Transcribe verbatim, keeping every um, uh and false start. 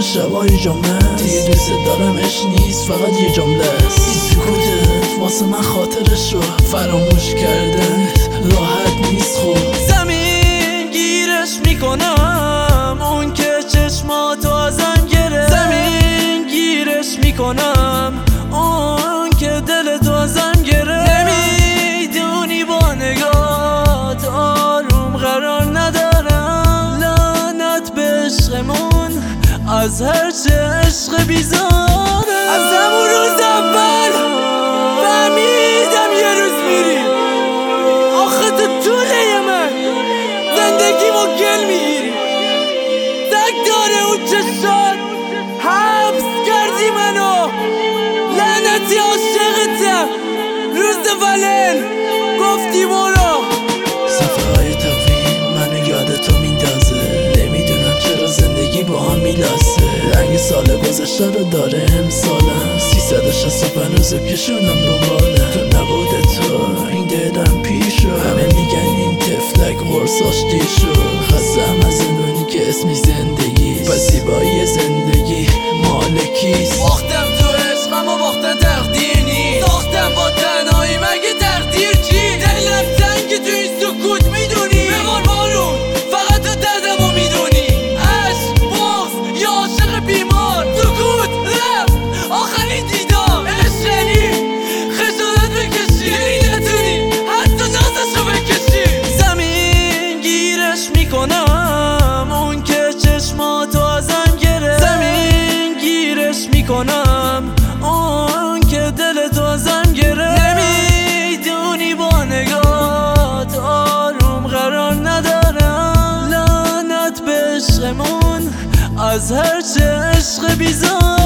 شبای جمعه دیگه دوست دارم عشق نیست فقط یه جمله است. این سکوتت واسه من خاطرش رو فراموش کردن راحت نیست. خوب زمین گیرش میکنم اون که چشماتو ازم گرفت. زمین گیرش میکنم اون که دلتو ازم گرفت. نمیدونی با نگات آروم قرار ندارم. لعنت به عشقمون از هر چه عشق بیزاره. از همون روز اول فهمیدم یه روز میری. آخه تو طوله من زندگی با گل میگیری. تک داره اون چشات حبس کردی منو. لعنتی عاشقتم روز ولن گفتی برو. صفحه های تقویم منو یاد تو میندازه. نمیدونم چرا زندگی با هم میلاسه. رنگ سال گذشته رو داره امسالم. سیصد و شصت و پنج روز کشونم دوباره. تو نبود تو این دلم پیشو. همه میگن این تفلک قرصاش دیر شد. خستم از زندونی که اسمی زندگی پس زیبایی زندگی مالکیست. باختم تو عشقم و باختن تقدیر نیست. ساختم با تنهایی مگه تقدیر چی؟ دلم تنگی تو این سکوت میدونی. ببار بارون فقط تو دردم و میدونی. عشق بغض یا عاشق بیمار. سکوت رفت آخرین دیدار. عشقنی خجالت بکشی دیگه نتونی حتی نازشو بکشی. زمین گیرش میکنم اون که چشماتو ازم گرفت. زمین گیرش میکنم اون که دلتو ازم گرفت. نمیدونی با نگات آروم قرار ندارم. لعنت به عشقمون از هر چه عشق بیزار.